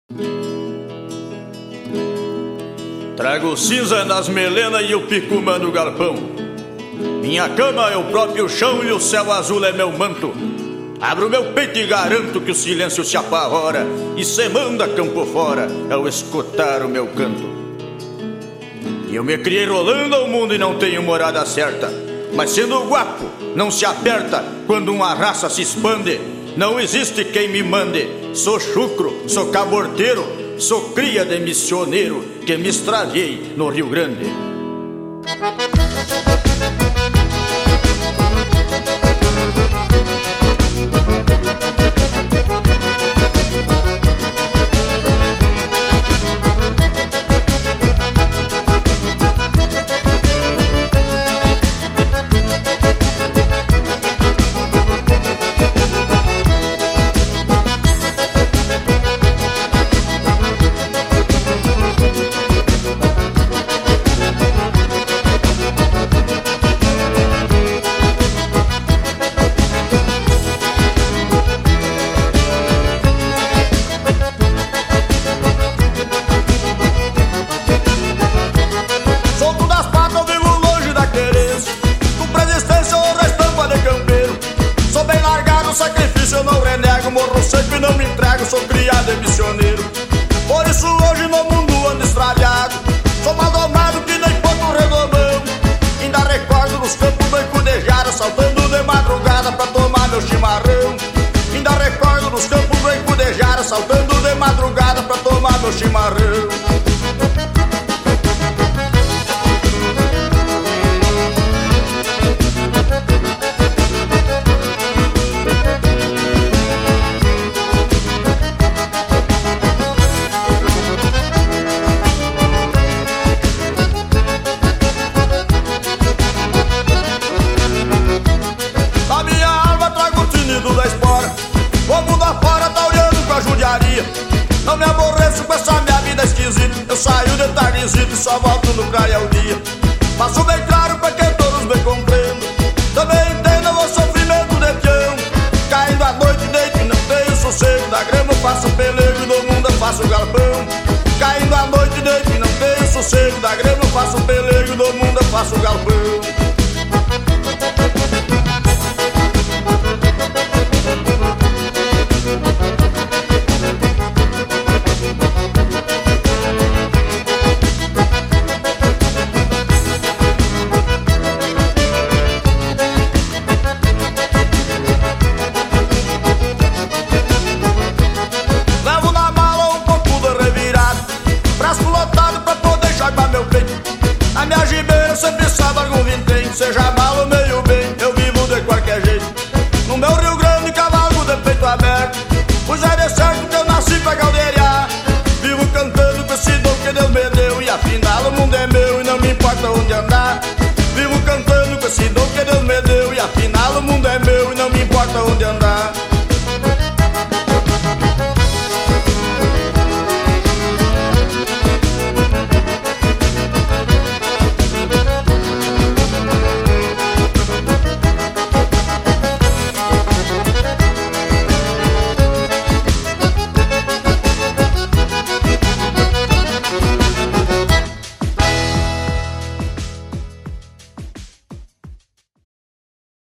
Trago cinza nas melenas e o picumã no galpão. Minha cama é o próprio chão e o céu azul é meu manto. Abro meu peito e garanto que o silêncio se apavora e se manda campo fora ao escutar o meu canto. E eu me criei rolando ao mundo e não tenho morada certa, mas sendo guapo não se aperta quando uma raça se expande. Não existe quem me mande. Sou chucro, sou caborteiro, sou cria de missioneiro que me extraviei no Rio Grande. Morro sempre e não me entrego, sou criado e missioneiro. Por isso hoje no mundo ando extraviado. Sou maldomado que nem ponto redomão. Ainda recordo nos campos bem cudejara, saltando de madrugada pra tomar meu chimarrão. Ainda recordo nos campos bem cudejara, saltando de madrugada pra tomar meu chimarrão. Não me aborreço com essa minha vida esquisita. Eu saio de tardezito e só volto no praia ao dia. Faço bem claro pra que todos me compreendam. Também entendam o sofrimento de peão. Caindo à noite deito e não tenho sossego. Da grama eu faço pelego e do mundo eu faço galpão. Caindo à noite deito e não tenho sossego. Da grama eu faço pelego e do mundo eu faço galpão. Na minha gibeira sempre salva algum vintém. Seja mal ou meio bem, eu vivo de qualquer jeito. No meu Rio Grande, cavalo de peito aberto. Pois é de certo que eu nasci pra galdeiriar. Vivo cantando com esse dom que Deus me deu. E afinal o mundo é meu.